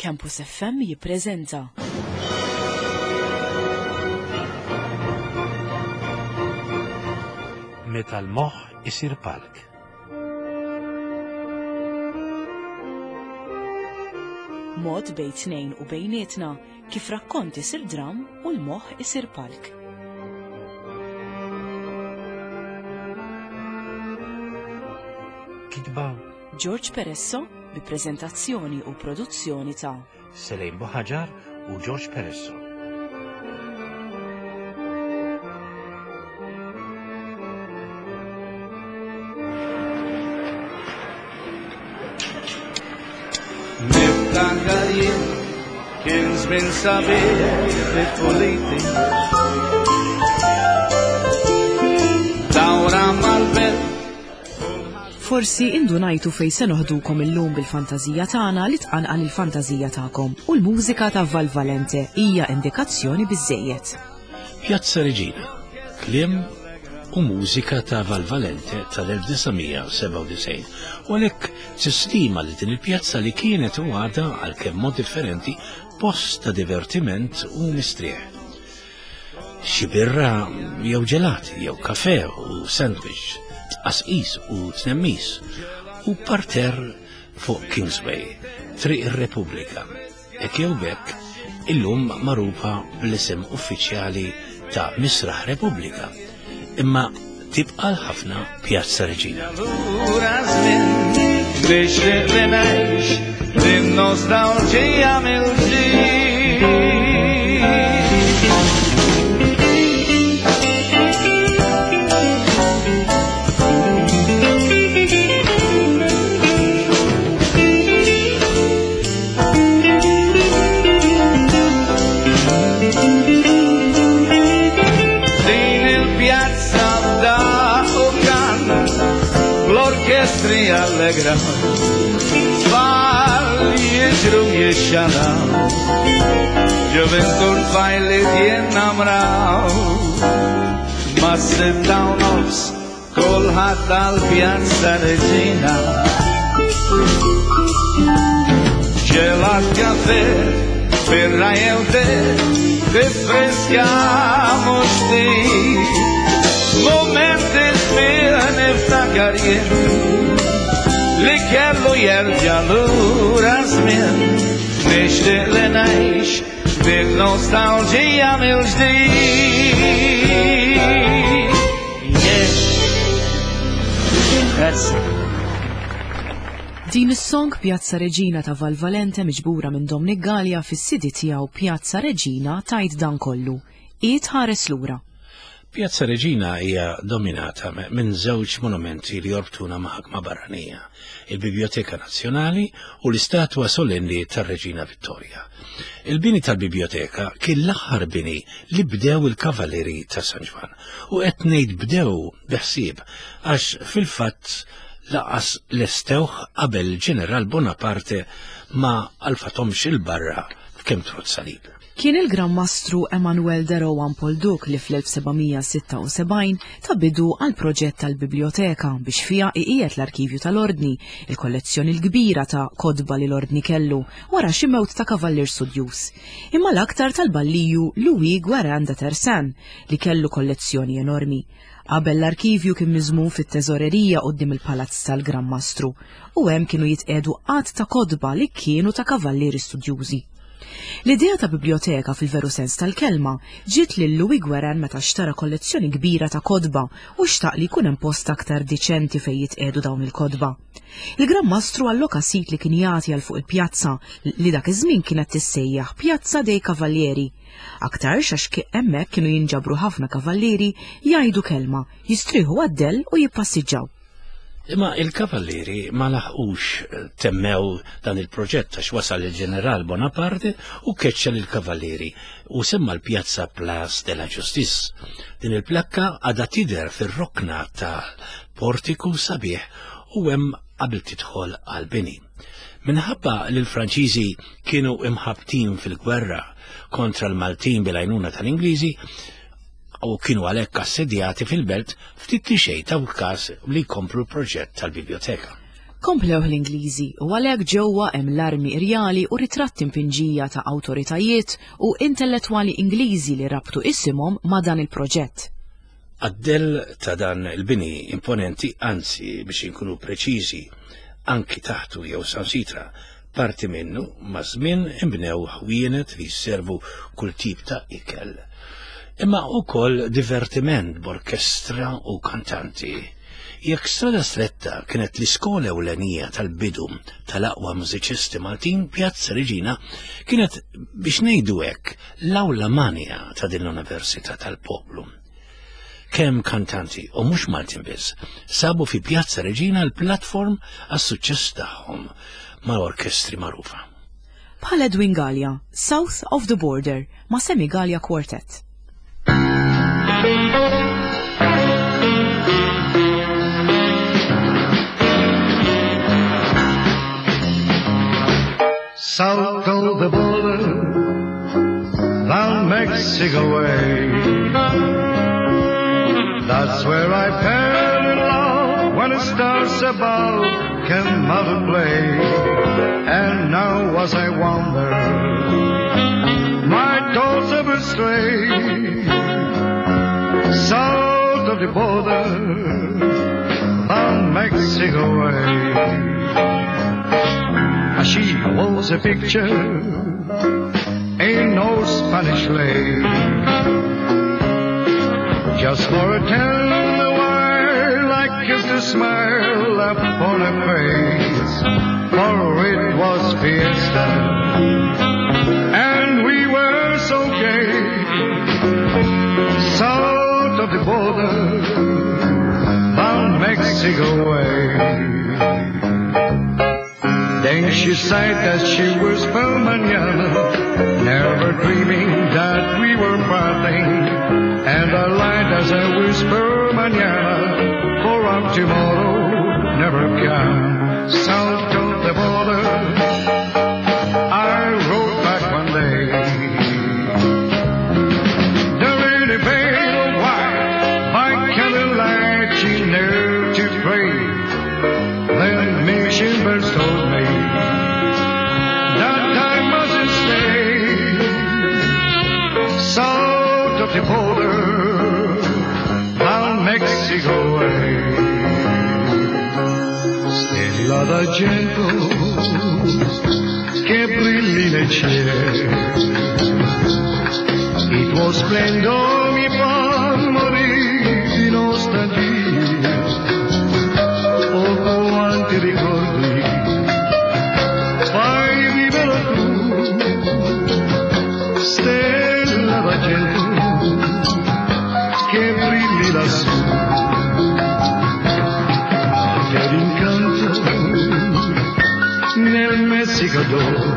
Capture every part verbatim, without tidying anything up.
Campus F M jippreżenta. Meta l-moħħ isir palk. Mod bejn tnejn u bejnietna kif rakkont isir dram u l-moħħ isir palk. Kitba George Peresso bi preżentazzjoni u produzzjoni ta' Selejn Boħaġar u George Peresso. Niftakar jien kien żmien sabiħ fit-tuliti dawra mal-belt. Forsi indunajtu fej se noħdukom illum bil-fantazija tagħna li tqanqal il-fantazija tagħkom u l-mużika ta' Val Valente hija indikazzjoni biżejjed. Pjazza Reġina, kliem u mużika ta' Val Valente tal-elf-tisgħomija-sebgħa u disgħin. U għalhekk tistima li din il-pjazza li kienet u għadha għalkemm mod differenti post ta' divertiment u mistrieħ. Xi birra jew ġelati jew kafè u sandwich, tqasqis u tnemmis u parter fuq Kingsway, triq ir-Repubblika. Hekk jew bekk illum magħrufa bl-isem uffiċjali ta' Misraħ Repubblika. Imma tibqa' ħafna Pjazza Reġina. Biex nirremex din-nostalġija mill-ġdid. L-orkestri allegra tfal jiġru jixxanaw ġuventur tfajli jinnamraw ma' sitta u nofs kulħadd għall-Pjazza Reġina ġelat kafè birra jew te tifriska mhux ftit momenti żmien niftakar jien li kellu jerġa' lura żmien nixtieq li ngħix bin-nostalġija mill-ġdid. Din is-song Pjazza Reġina ta' Val Valente miġbura minn Dominic Gallia fis-sidi tiegħu Pjazza Reġina tajt dan kollu. Qiegħed ħares lura. Pjazza Reġina hija dominata minn żewġ monumenti li jorbtuna ma' ħakma barranija, il-Biblioteka Nazzjonali u l-istatwa solenni tar-Reġina Vittoria. Il-bini tal-biblioteka kien l-aħħar bini li bdew il-kavalleri ta' San Ġwan u qed ngħid bdew beħsieb għax fil-fatt laqas l-estewħ qabel Ġeneral Bonaparte ma alfathomx il-barra f'kemm trot salib. Kien il-Gran Mastru Emanuel de Rohan Polduc li fl-elf sebgħmija sitta u sebgħin ta' bidu għal proġett tal-biblioteka biex fiha iqiegħed l-Arkivju tal-Ordni, il-kollezzjoni l-kbira ta' kodba li l-Ordni kellu wara xi mewt ta' kavallier studjuż. Imma l-aktar tal-balliju Louis Guérin de Tersan li kellu kollezzjoni enormi. Qabel l-arkivju kien miżmum fit-teżorerija quddiem il-palazz tal-Gran Mastru u hemm kienu jitqiegħdu qatt ta' kodba li kienu ta' kavallieri studjużi. L-idea ta' biblioteka fil-veru sens tal-kelma ġiet lil Louis Guérin meta xtara kollezzjoni kbira ta' kodba u xtaq li jkun hemm post aktar diċenti fejn jitqiegħdu dawn il-kodba. Il-Gran Mastru alloka sit li kien jagħti għal fuq il-pjazza li dak iż-żmien kienet tissejjaħ Pjazza dei Kavallieri. Aktar xax hemmhekk kienu jinġabru ħafna kavallieri jgħidu kelma, jistrieħu għaddell u jippassiġġaw. Imma il-kavallieri ma laħqux temmew dan il-proġett għax wasal il-Ġeneral Bonaparte u keċċa lill-kavallieri u semma l-Pjazza Place de la Justice. Din il-plakka għadha tidher fir-rokna tal-portiku sabiħ u hemm qabel tidħol għall-bini. Minħabba li l-Franċiżi kienu imħabtin fil-gwerra kontra l-Maltin bil-għajnuna tal-Ingliżi u kienu għalhekk assedjati fil-belt ftit li xejn taw każ li jkomplu l-proġett tal-biblioteka. Komplew l-Ingliżi u għalhekk ġewwa hemm l-armi irjali u ritratti mpinġija ta' awtoritajiet u intellettwali Ingliżi li rabtu isimhom ma' dan il-proġett. Għaddell ta' dan il-bini imponenti, anzi biex inkunu preċiżi, anki taħtu jew sansitra parti minnu ma' żmien imbnew ħwienet li jservu kull tip ta' ikel. Imma wkoll divertiment b'orkestra u kantanti. Jekk strada stretta kienet l-iskola ewlenija tal-bidu tal-aqwa mużiċisti Maltin, Pjazza Reġina kienet biex ngħidu hekk l-awla manja ta' din l-Università tal-Poplu. Kemm kantanti u mhux Maltin biss sabu fi Pjazza Reġina l-plattform għas-suċċess tagħhom mal-orkestri magħrufa. Bħal Edwin Gallia, South of the Border ma' Semi Gallia Quartet. South of the border, down Mexico way. That's where I fell in love when the stars above came out to play. And now as I wander, my thoughts ever stray. South of the border, down Mexico way. She was a picture in no Spanish lake. Just for a tender while I kissed a smile upon her face. For it was fiesta and we were so gay. South of the border, down Mexico way. Then she sighed as she whispered mañana, never dreaming that we were parting. And I lied as I whispered mañana, for our tomorrow never come. South of the border, I rode back one day. The rainy veil of white, by candlelight she knelt to pray. Then mission bells told me that I mustn't stay. South of the border, down Mexico way. Stella d'argento che brilli nel cielo. Il tuo splendore mi fa morire di nostalgia. Oh, quanti ricordi, fai vivere tu, stella d'argento che brilli lassù. Che rincanto nel Messico d'oro,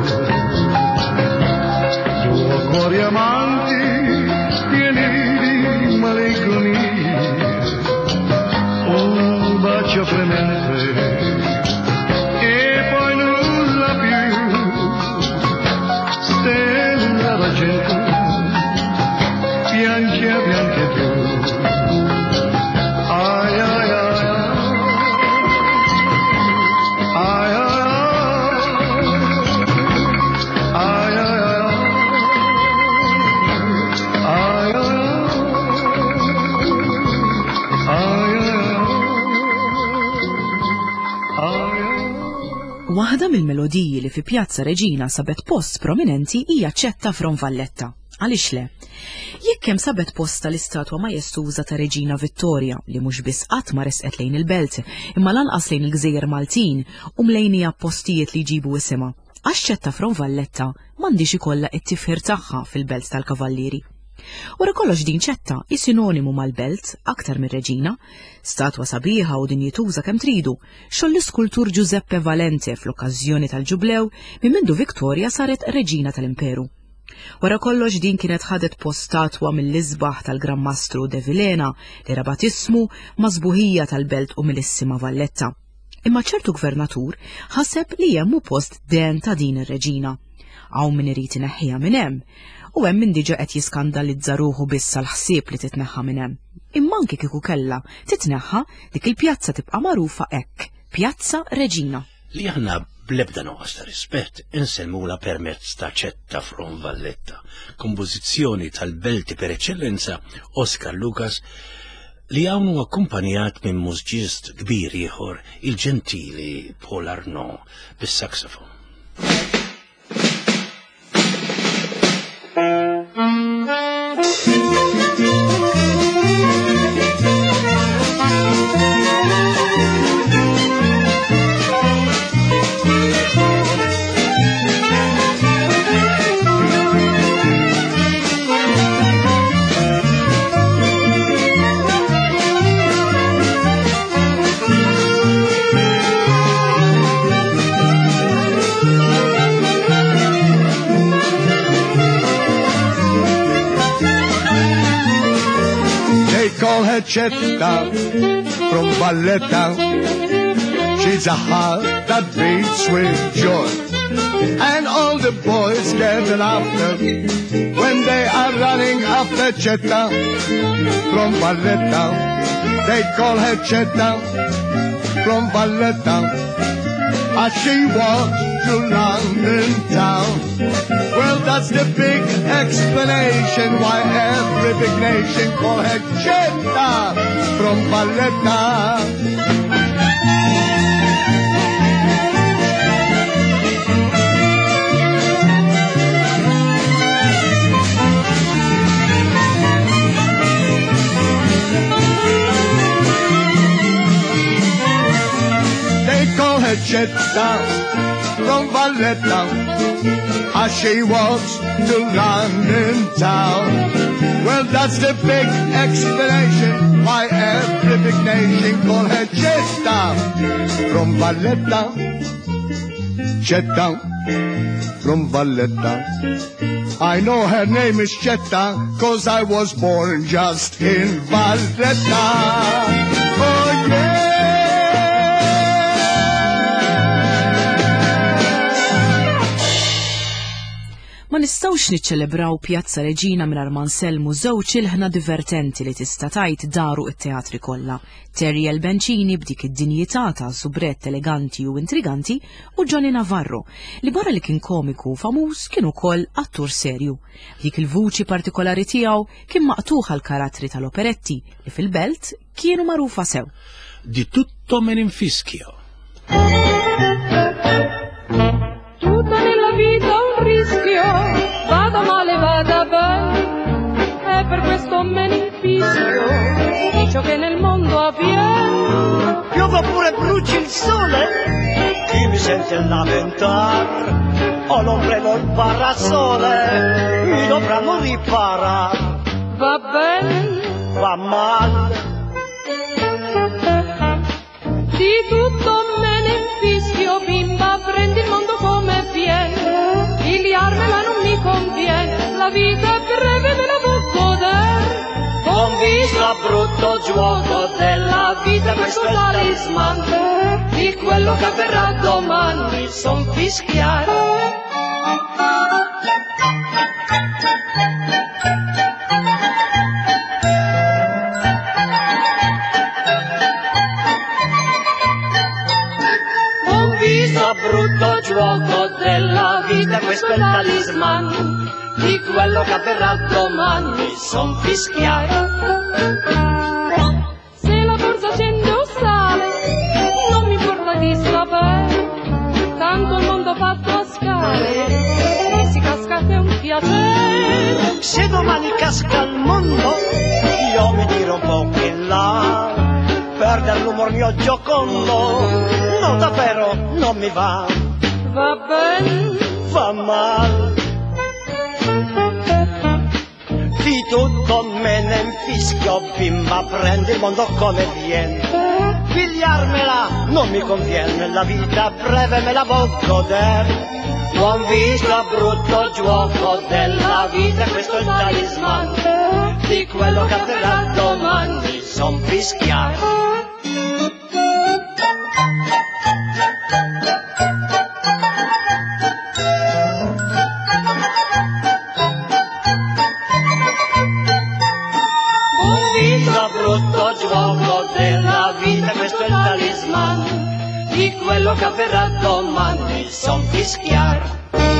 tuo cuore amanti pieni di malinconia. Un bacio fremente e poi nulla più. Stella d'argento, bianchi a bianchi tu. Ai ai ai ai ai ai ai Waħda mill-melodiji li fi Pjazza Reġina sabet post prominenti hija Ċetta from Valletta. Għaliex le? Jekk hemm sabet post tal-istatwa majestuża ta' Reġina Vittoria li mhux biss qatt ma resqet lejn il-belt, imma lanqas lejn il-Gżejjer Maltin u mlejnija postijiet li jġibu isimha. Għax Ċetta from Valletta m'għandix ikollha t-tifħir tagħha fil-belt tal-Kavallieri. Wara kollox din Ċetta hi sinonimu mal-belt aktar minn Reġina, statwa sabiħa u dinjituża kemm tridu, xogħol l-iskultur Giuseppe Valente fl-okkażjoni tal-ġublew minn mindu Viktorja saret Reġina tal-Imperu. Wara kollox din kienet ħadet post statwa mill-isbaħ tal-Gran Mastru De Vilena li rabat ismu mażbuħija tal-belt u mill-issima Valletta. Imma ċertu gvernatur ħaseb li hemm post den ta' din ir-Reġina. Hawn min irid ineħħiha minn hemm, u hemm min diġà qed jiskandalizza ruħu biss għall-ħsieb li titneħħa minn hemm. Imma anke kieku kellha titneħħa dik il-pjazza tibqa' magħrufa hekk Piazza Reġina. Li aħna blebda noqas ta' rispett inselmula permezz ta' Ċetta from Valletta, kompożizzjoni tal-belti per eccellenza Oscar Lucas, li għawnu akkumpanjat minn mużġist kbir ieħor il-ġentili Paul Arnaud bis-saxofon. Cetta from Valletta. She's a heart that beats with joy, and all the boys get laughter when they are running after Cetta from Valletta. They call her Cetta from Valletta as she walks through London town. Well, that's the big explanation why every big nation call her Cetta from Valletta. They call her Cetta from Valletta as she walks to London town. Well, that's the big explanation why every big nation call her Cetta from Valletta. Cetta from Valletta. I know her name is Cetta, 'cause I was born just in Valletta. Oh yeah. Ma nistawx niċċelebraw Pjazza Reġina mingħajr ma nsellmu żewġ ilħna divertenti li tista' tgħid daru t-teatri kollha. Terry Elbencini b'dik id-dinjità ta' subrett eleganti u intriganti u Johnny Navarro li barra li kien komiku famuż kien ukoll attur serju. Dik il-vuċi partikolari tiegħu kien maqtuħ l-karattri tal-operetti li fil-belt kienu magħrufa sew. Di tutto me ne infischio. Tutta nella vita un rischio, vada male, vada bene, e per questo me ne infischio di ciò che nel mondo avviene. Piova pure bruci il sole, chi mi sente lamentare, o l'ombrello il parasole, mi dovranno riparare. Va bene, va male, di tutto me ne infischio, bimba, prendi il mondo come viene, pigliarmela non mi conviene, la vita è breve, me la può godere. Con visto brutto gioco della vita, questo è il talisman di quello che avverrà domani, son fischiare. Brutto gioco della vita, questo è il talisman di quello che avverrà domani, son fischiare. Se la borsa scende o sale, non mi importa di sapere, tanto il mondo fatto a scale, e si casca che è un piacere. Se domani casca il mondo, io mi tiro un po' in là, perde l'umor mio giocondo, no davvero non mi va. Va bene, va male, di tutto me ne infischio, bimba, prendi il mondo come viene, pigliarmela non mi conviene, la vita breve me la voglio godere. Buon visto brutto gioco della vita, questo è il talisman di quello che avverrà domani, son fischiare. Brutto gioco della vita, questo è il talisman fischiar.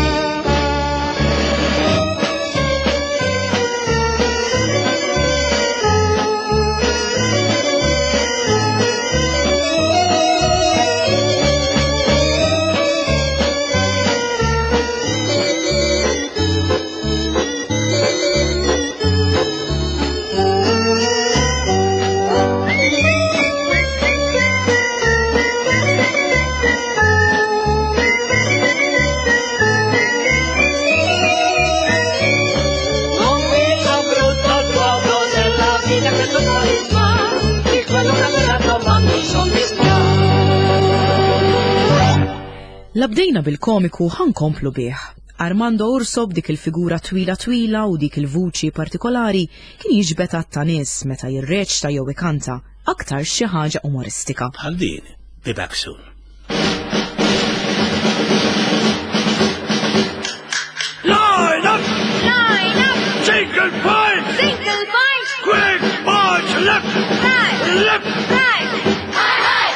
Labdejna bil-komiku ħankomplu bih. Armando Urso b'dik il-figura twila twila u dik il-vuċi partikolari kien jiġbed għatta nies meta jirreċta jew ikanta aktar xi ħaġa umoristika. Bħal din, Be Back Soon. Line up! Line up! Single point! Single point! Quick march left! Right! Left! Right! Hi, hi!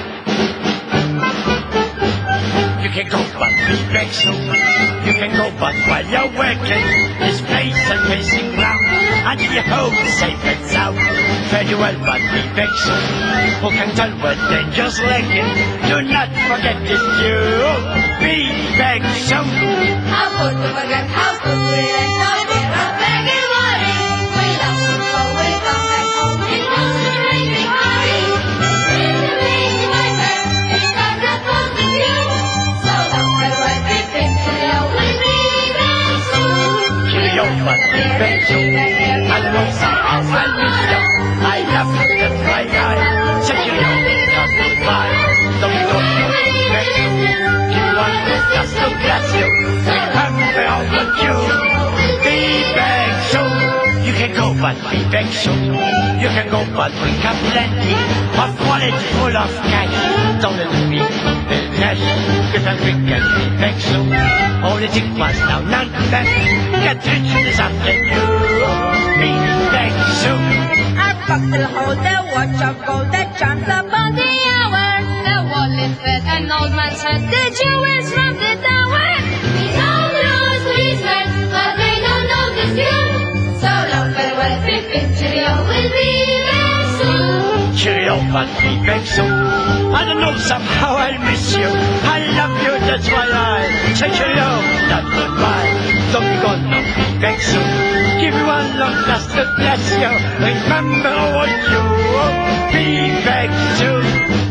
You can go but be back soon. You can go but while you're working, this place and pacing round until you home safe and sound. Very well but be back soon. Who can tell what danger's lurking? Do not forget this too. Be back soon. How could you forget? How could you let go? There are begging worries. We love to go, we come back home. It was a raging hurry. It's a lazy weather. It's not that was with you. So long farewell, be back to you. We'll be back soon. Cheerio but be back soon. I know somehow I miss you. I love you, that's why I say cheerio, not goodbye. Don't go, be back soon. Give one look just to bless you. Remember all the you. Be back soon. You can go but be back soon. You can go but bring up plenty of quality full of cash. Don't let me be cash. Get a drink and be back soon. Only thing was now none left. Get rich this afternoon. Be back soon. Our buckle hold the watch of gold that charms upon the hour. The wallet fed an old man's head, the jewels from the tower. We know those policemen, but they don't notice you. So long farewell, big big cheerio, we'll be back soon. Cheerio, but be back soon. I don't know, somehow I miss you. I love you, that's why I say cheerio, not goodbye. Don't be gone, no, be back soon. Give you one long last to bless you. Remember what you be back soon.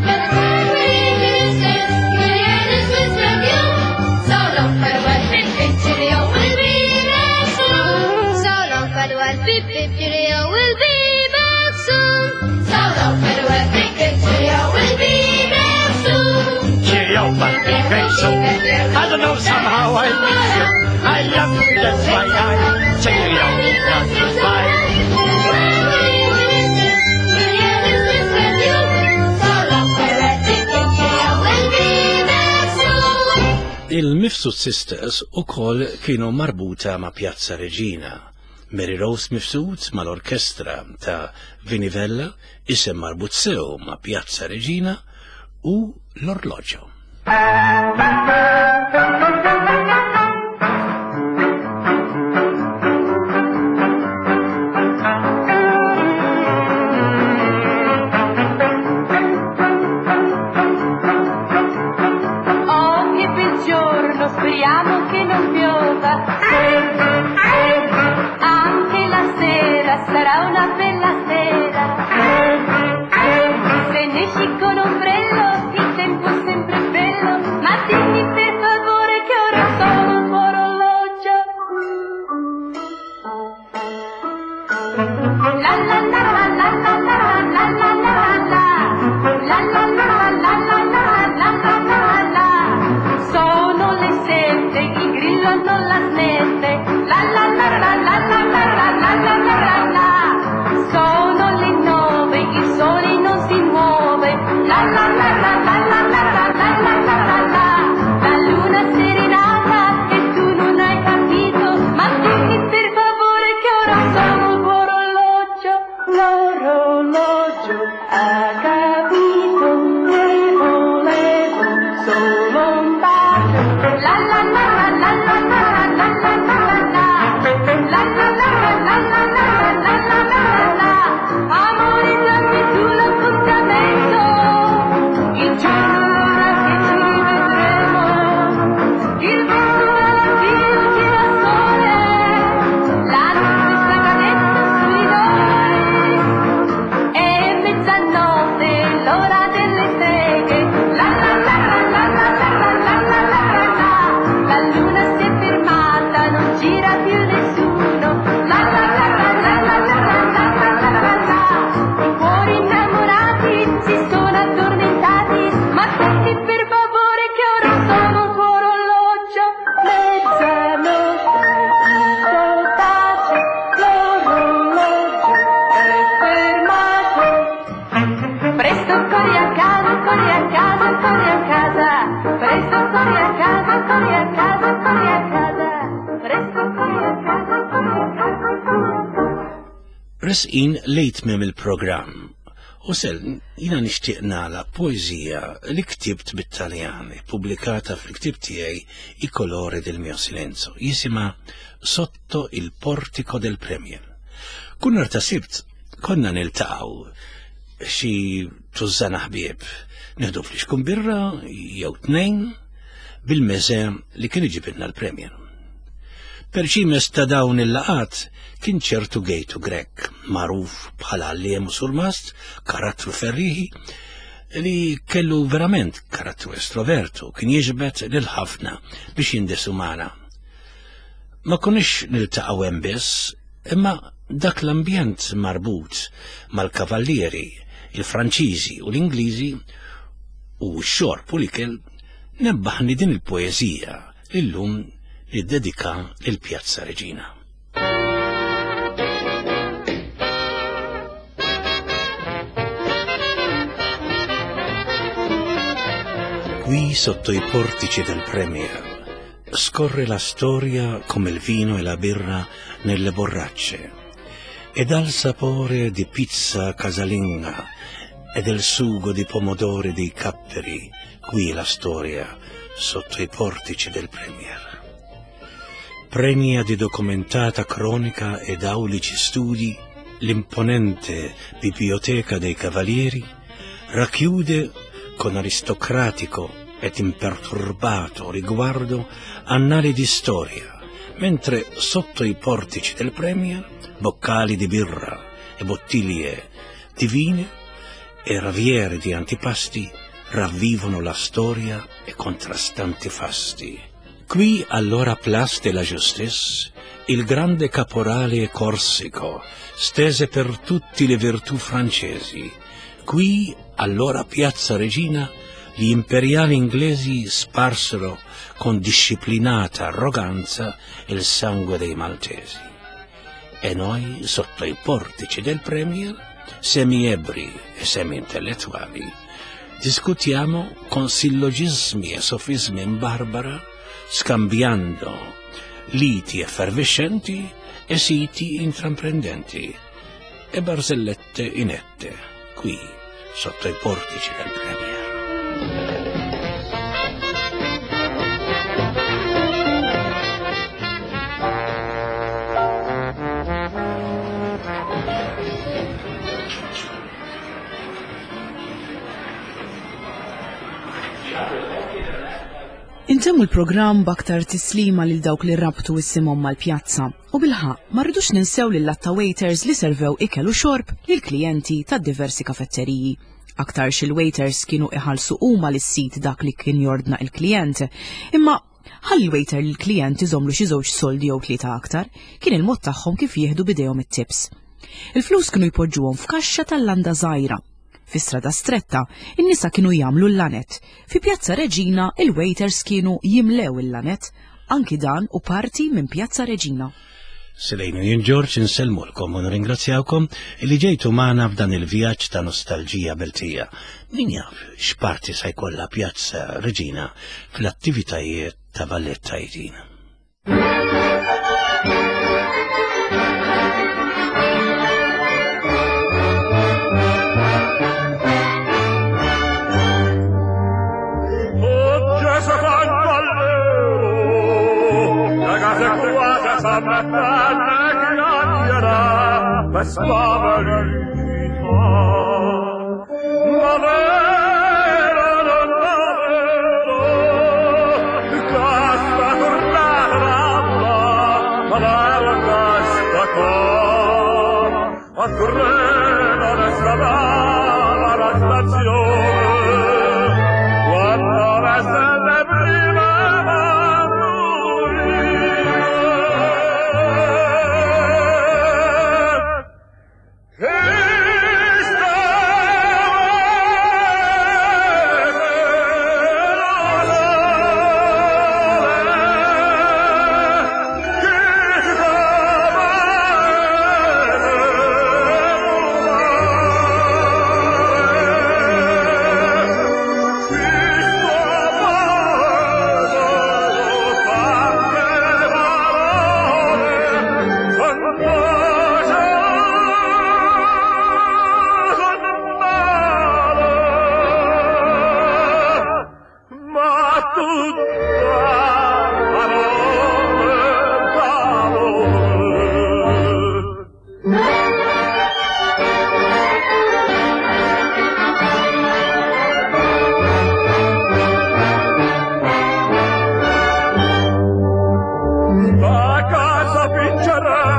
So long farewell, big big cheerio, we'll be back soon. So long farewell, big big cheerio, we'll be back soon. So long farewell, big big cheerio, we'll be back soon. Cheerio, but be back soon. I don't know, somehow I miss you. I love you, that's why I say cheerio, not goodbye. Il-Mifsud Sisters ukoll kienu marbuta ma' Pjazza Reġina. Mary Rose Mifsud mal-orkestra ta' Vinivella isem marbut sew ma' Pjazza Reġina u l-orloġġo. Speriamo che non piova, anche la sera sarà una bella sera. Se ne esci con ombrello, il tempo è sempre bello, ma dimmi per favore che ora sono un orologio. La la la la la la la la la la la la la la la la la la. Sono le sette, il grillo non la smette. La la la la la la la la la la la la. Resqin lejt mem il-programm u sel jina nixtieq nagħlaq poeżija li ktibt bit-Taljan, pubblikata fil-ktib tiegħi I colori del mio silenzio, jisima Sotto il portico del Premier. Kunnar ta' sibt konna niltaqgħu xi tużżana ħbieb, nieħdu fliexkun birra jew tnejn bil-meże li kien iġibinna l-Premier. Perċimes ta' dawn il-laqat kien ċertu Gejtu Grek, magħruf bħala Alliem Surmast, karattru ferriħi, li kellu verament karattru estrovertu, kien jiġbed lil ħafna biex jindesu magħna. Ma konniex niltaqgħu hemm biss, imma dak l-ambjent marbut mal-kavallieri, il-Franċiżi u l-Ingliżi u x-xorb u l-ikel nebbaħni din il-poeżija illum li dedika lill-Pjazza Reġina. Qui sotto I portici del Premier scorre la storia come il vino e la birra nelle borracce e dal sapore di pizza casalinga e del sugo di pomodori dei capperi qui la storia sotto I portici del Premier. Pregna di documentata cronica ed aulici studi, l'imponente biblioteca dei cavalieri racchiude con aristocratico ed imperturbato riguardo annali di storia, mentre sotto I portici del Premier boccali di birra e bottiglie di vino e raviere di antipasti ravvivono la storia e contrastanti fasti. Qui allora Place de la Justice il grande caporale corsico stese per tutti le virtù francesi. Qui allora Piazza Regina gli imperiali inglesi sparsero con disciplinata arroganza il sangue dei maltesi. E noi, sotto I portici del Premier, semi-ebri e semi-intellettuali, discutiamo con sillogismi e sofismi in barbara, scambiando liti effervescenti e siti intraprendenti e barzellette inette, qui, sotto I portici del Premier. Intemmu l-programm baktar tislima lil dawk li rabtu issimhom mal-pjazza u bilħaq ma rridux ninsew lil latta waiters li servew ikel u xorb lil klijenti ta' diversi kafetteriji. Aktar xil-waiters kienu iħallsu huma lis-sit dak li kien jordna il-klijent, imma ħalli waiter l-klijent iżomlu xi żewġ soldi jew tlieta aktar, kien il-mod tagħhom kif jieħdu bidejhom it-tips. Il-flus kienu jpoġġuhom f'kaxxa tal-landa żgħira. Fi strada stretta, in-nisa kienu jagħmlu l-lanet. Fi Pjazza Reġina, il-waiters kienu jimlew il-lanet, anki dan u parti minn Pjazza Reġina. Silejnu jien George insellmulkom u nirringrazzjawkom li ġejtu magħna f'dan il-vjaġġ ta' nostalġija beltija. Min jaf x'parti se jkollha Pjazza Reġina fl-attivitajiet ta' Ballett Tajtin. Ma spavalita, ma vero non vero, casta tornata, ma la casta qua, a treno la strada, la stazione, quando la stella prima Va a casa vincerà